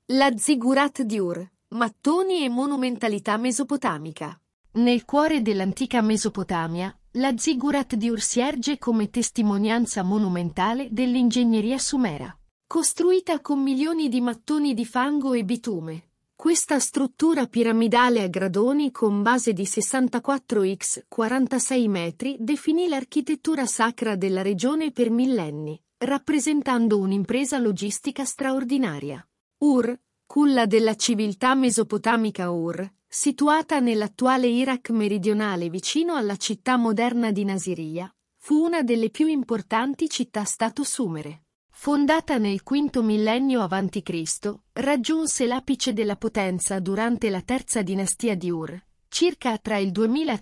La Ziggurat di Ur, mattoni e monumentalità mesopotamica. Nel cuore dell'antica Mesopotamia, la Ziggurat di Ur si erge come testimonianza monumentale dell'ingegneria sumera. Costruita con milioni di mattoni di fango e bitume, questa struttura piramidale a gradoni con base di 64x 46 metri definì l'architettura sacra della regione per millenni, rappresentando un'impresa logistica straordinaria. Ur, culla della civiltà mesopotamica Ur, situata nell'attuale Iraq meridionale vicino alla città moderna di Nasiriyah, fu una delle più importanti città-stato sumere. Fondata nel V millennio a.C., raggiunse l'apice della potenza durante la terza dinastia di Ur, circa tra il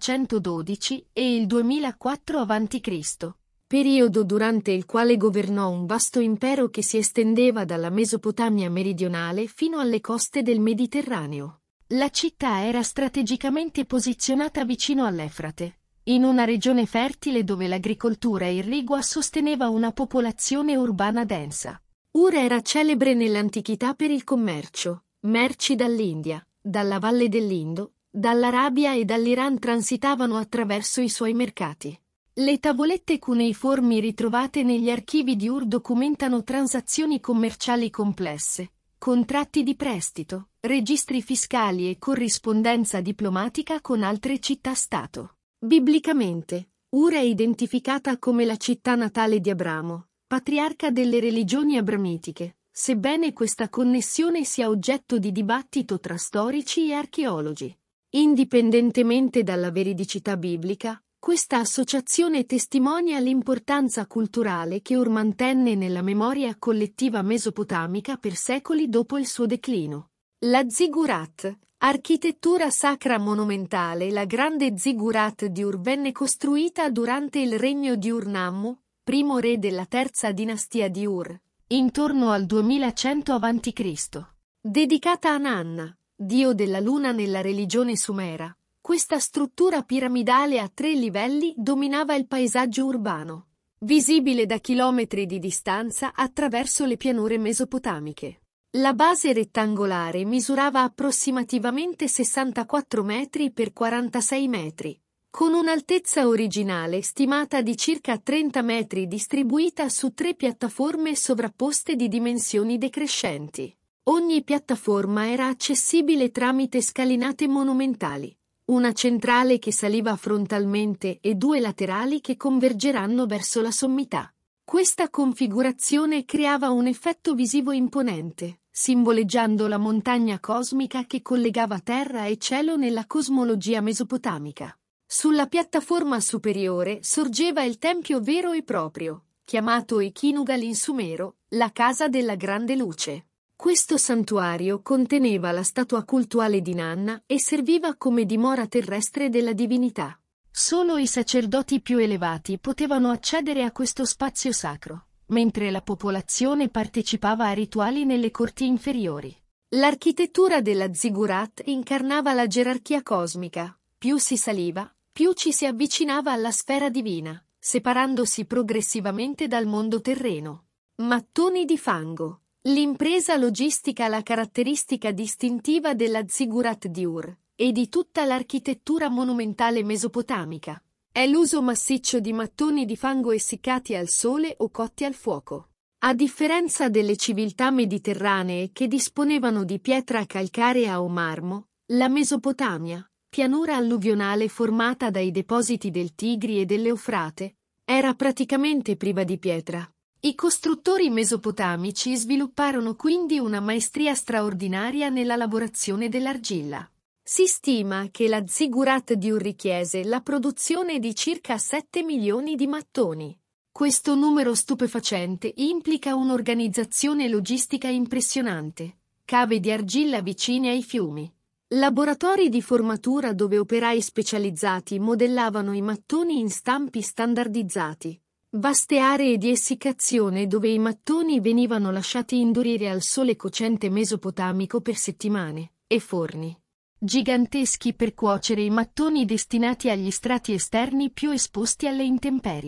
2112 e il 2004 a.C., periodo durante il quale governò un vasto impero che si estendeva dalla Mesopotamia meridionale fino alle coste del Mediterraneo. La città era strategicamente posizionata vicino all'Efrate, in una regione fertile dove l'agricoltura irrigua sosteneva una popolazione urbana densa. Ur era celebre nell'antichità per il commercio. Merci dall'India, dalla Valle dell'Indo, dall'Arabia e dall'Iran transitavano attraverso i suoi mercati. Le tavolette cuneiformi ritrovate negli archivi di Ur documentano transazioni commerciali complesse, contratti di prestito, registri fiscali e corrispondenza diplomatica con altre città-stato. Biblicamente, Ur è identificata come la città natale di Abramo, patriarca delle religioni abramitiche, sebbene questa connessione sia oggetto di dibattito tra storici e archeologi. Indipendentemente dalla veridicità biblica, questa associazione testimonia l'importanza culturale che Ur mantenne nella memoria collettiva mesopotamica per secoli dopo il suo declino. La Ziggurat, architettura sacra monumentale. La grande Ziggurat di Ur venne costruita durante il regno di Ur-Nammu, primo re della terza dinastia di Ur, intorno al 2100 a.C. Dedicata a Nanna, dio della luna nella religione sumera, questa struttura piramidale a 3 livelli dominava il paesaggio urbano, visibile da chilometri di distanza attraverso le pianure mesopotamiche. La base rettangolare misurava approssimativamente 64 metri per 46 metri, con un'altezza originale stimata di circa 30 metri distribuita su 3 piattaforme sovrapposte di dimensioni decrescenti. Ogni piattaforma era accessibile tramite scalinate monumentali, una centrale che saliva frontalmente e 2 laterali che convergeranno verso la sommità. Questa configurazione creava un effetto visivo imponente, simboleggiando la montagna cosmica che collegava terra e cielo nella cosmologia mesopotamica. Sulla piattaforma superiore sorgeva il tempio vero e proprio, chiamato Ekinugal in sumero, la casa della grande luce. Questo santuario conteneva la statua cultuale di Nanna e serviva come dimora terrestre della divinità. Solo i sacerdoti più elevati potevano accedere a questo spazio sacro, mentre la popolazione partecipava a rituali nelle corti inferiori. L'architettura della Ziggurat incarnava la gerarchia cosmica. Più si saliva, più ci si avvicinava alla sfera divina, separandosi progressivamente dal mondo terreno. Mattoni di fango. L'impresa logistica, la caratteristica distintiva della Ziggurat di Ur e di tutta l'architettura monumentale mesopotamica è l'uso massiccio di mattoni di fango essiccati al sole o cotti al fuoco. A differenza delle civiltà mediterranee che disponevano di pietra calcarea o marmo, la Mesopotamia, pianura alluvionale formata dai depositi del Tigri e dell'Eufrate, era praticamente priva di pietra. I costruttori mesopotamici svilupparono quindi una maestria straordinaria nella lavorazione dell'argilla. Si stima che la Ziggurat di Ur richiese la produzione di circa 7 milioni di mattoni. Questo numero stupefacente implica un'organizzazione logistica impressionante, cave di argilla vicine ai fiumi, laboratori di formatura dove operai specializzati modellavano i mattoni in stampi standardizzati, vaste aree di essiccazione dove i mattoni venivano lasciati indurire al sole cocente mesopotamico per settimane, e forni giganteschi per cuocere i mattoni destinati agli strati esterni più esposti alle intemperie.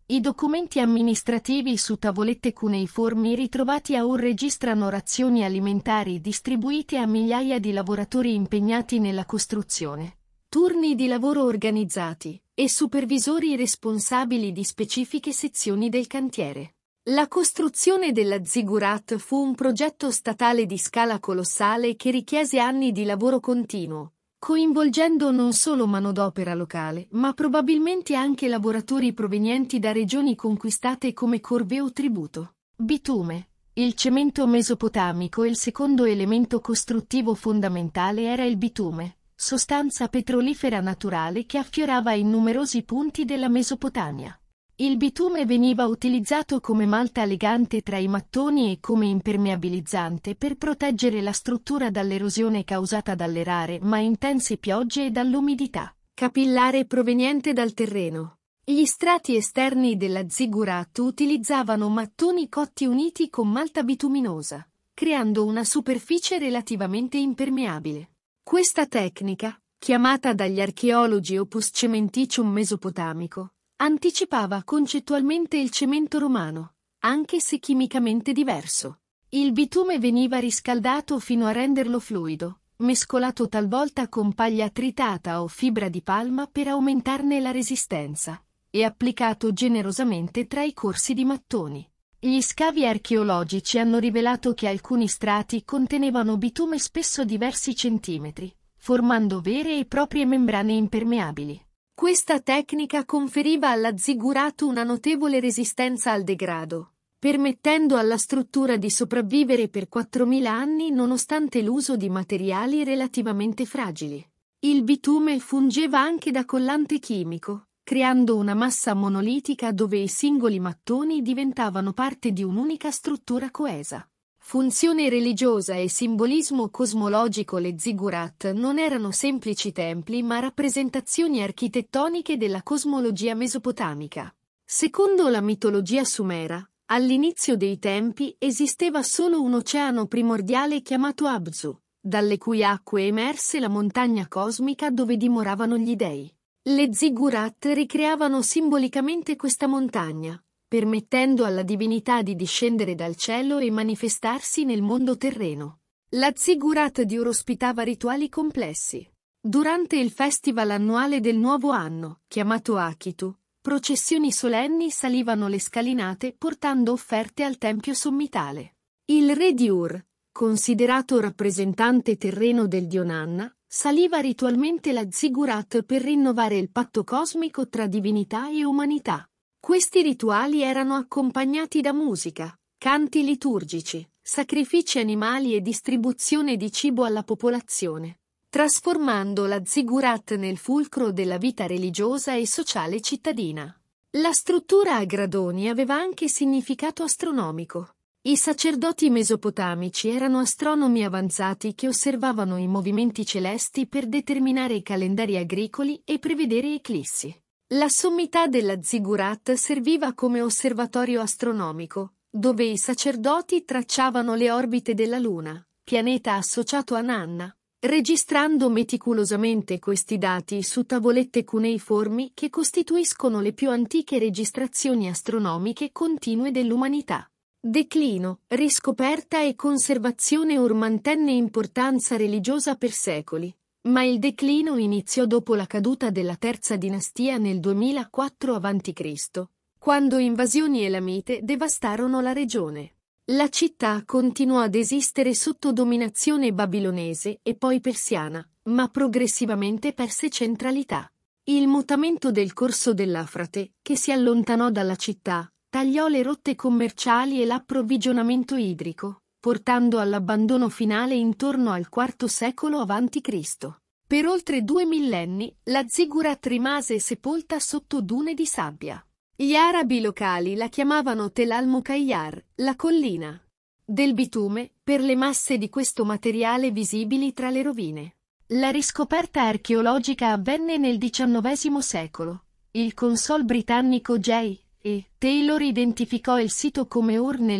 I documenti amministrativi su tavolette cuneiformi ritrovati a Ur registrano razioni alimentari distribuite a migliaia di lavoratori impegnati nella costruzione, turni di lavoro organizzati e supervisori responsabili di specifiche sezioni del cantiere. La costruzione della ziggurat fu un progetto statale di scala colossale che richiese anni di lavoro continuo, coinvolgendo non solo manodopera locale, ma probabilmente anche lavoratori provenienti da regioni conquistate come corvée o tributo. Bitume. Il cemento mesopotamico e il secondo elemento costruttivo fondamentale era il bitume, sostanza petrolifera naturale che affiorava in numerosi punti della Mesopotamia. Il bitume veniva utilizzato come malta legante tra i mattoni e come impermeabilizzante per proteggere la struttura dall'erosione causata dalle rare ma intense piogge e dall'umidità capillare proveniente dal terreno. Gli strati esterni della ziggurat utilizzavano mattoni cotti uniti con malta bituminosa, creando una superficie relativamente impermeabile. Questa tecnica, chiamata dagli archeologi opus cementitium mesopotamico, anticipava concettualmente il cemento romano, anche se chimicamente diverso. Il bitume veniva riscaldato fino a renderlo fluido, mescolato talvolta con paglia tritata o fibra di palma per aumentarne la resistenza, e applicato generosamente tra i corsi di mattoni. Gli scavi archeologici hanno rivelato che alcuni strati contenevano bitume spesso diversi centimetri, formando vere e proprie membrane impermeabili. Questa tecnica conferiva alla ziggurat una notevole resistenza al degrado, permettendo alla struttura di sopravvivere per 4.000 anni nonostante l'uso di materiali relativamente fragili. Il bitume fungeva anche da collante chimico, creando una massa monolitica dove i singoli mattoni diventavano parte di un'unica struttura coesa. Funzione religiosa e simbolismo cosmologico. Le ziggurat non erano semplici templi ma rappresentazioni architettoniche della cosmologia mesopotamica. Secondo la mitologia sumera, all'inizio dei tempi esisteva solo un oceano primordiale chiamato Abzu, dalle cui acque emerse la montagna cosmica dove dimoravano gli dei. Le ziggurat ricreavano simbolicamente questa montagna, permettendo alla divinità di discendere dal cielo e manifestarsi nel mondo terreno. La ziggurat di Ur ospitava rituali complessi. Durante il festival annuale del nuovo anno, chiamato Akitu, processioni solenni salivano le scalinate portando offerte al tempio sommitale. Il re di Ur, considerato rappresentante terreno del dio Nanna, saliva ritualmente la ziggurat per rinnovare il patto cosmico tra divinità e umanità. Questi rituali erano accompagnati da musica, canti liturgici, sacrifici animali e distribuzione di cibo alla popolazione, trasformando la ziggurat nel fulcro della vita religiosa e sociale cittadina. La struttura a gradoni aveva anche significato astronomico. I sacerdoti mesopotamici erano astronomi avanzati che osservavano i movimenti celesti per determinare i calendari agricoli e prevedere eclissi. La sommità della ziggurat serviva come osservatorio astronomico, dove i sacerdoti tracciavano le orbite della Luna, pianeta associato a Nanna, registrando meticolosamente questi dati su tavolette cuneiformi che costituiscono le più antiche registrazioni astronomiche continue dell'umanità. Declino, riscoperta e conservazione. Ur mantenne importanza religiosa per secoli, ma il declino iniziò dopo la caduta della terza dinastia nel 2004 a.C., quando invasioni elamite devastarono la regione. La città continuò ad esistere sotto dominazione babilonese e poi persiana, ma progressivamente perse centralità. Il mutamento del corso dell'Afrate, che si allontanò dalla città, tagliò le rotte commerciali e l'approvvigionamento idrico, portando all'abbandono finale intorno al IV secolo a.C. Per oltre 2 millenni, la ziggurat rimase sepolta sotto dune di sabbia. Gli arabi locali la chiamavano Tel al-Mukayyar, la collina del bitume, per le masse di questo materiale visibili tra le rovine. La riscoperta archeologica avvenne nel XIX secolo. Il console britannico J. E. Taylor identificò il sito come Ur nel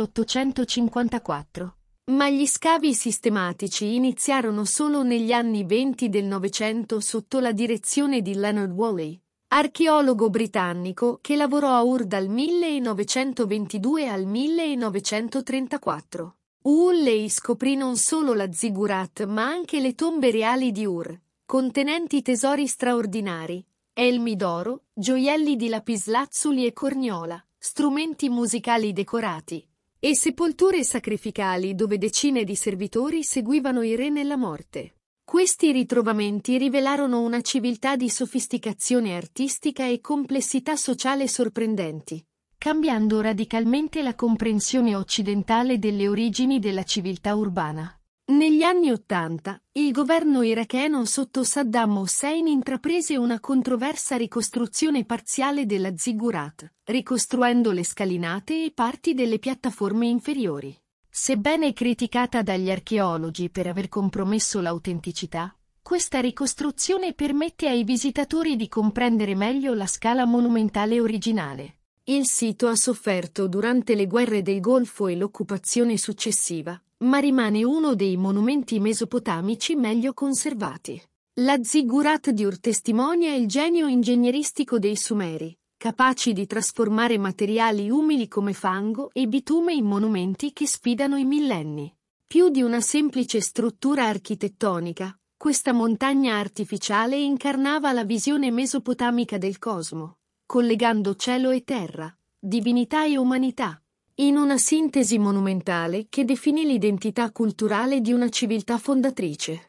1854. Ma gli scavi sistematici iniziarono solo negli anni '20 del Novecento sotto la direzione di Leonard Woolley, archeologo britannico che lavorò a Ur dal 1922 al 1934. Hulley scoprì non solo la ziggurat ma anche le tombe reali di Ur, contenenti tesori straordinari, elmi d'oro, gioielli di lapislazzuli e corniola, strumenti musicali decorati, e sepolture sacrificali dove decine di servitori seguivano i re nella morte. Questi ritrovamenti rivelarono una civiltà di sofisticazione artistica e complessità sociale sorprendenti, cambiando radicalmente la comprensione occidentale delle origini della civiltà urbana. Negli anni '80, il governo iracheno sotto Saddam Hussein intraprese una controversa ricostruzione parziale della ziggurat, ricostruendo le scalinate e parti delle piattaforme inferiori. Sebbene criticata dagli archeologi per aver compromesso l'autenticità, questa ricostruzione permette ai visitatori di comprendere meglio la scala monumentale originale. Il sito ha sofferto durante le guerre del Golfo e l'occupazione successiva, ma rimane uno dei monumenti mesopotamici meglio conservati. La ziggurat di Ur testimonia il genio ingegneristico dei Sumeri, capaci di trasformare materiali umili come fango e bitume in monumenti che sfidano i millenni. Più di una semplice struttura architettonica, questa montagna artificiale incarnava la visione mesopotamica del cosmo, collegando cielo e terra, divinità e umanità, in una sintesi monumentale che definì l'identità culturale di una civiltà fondatrice.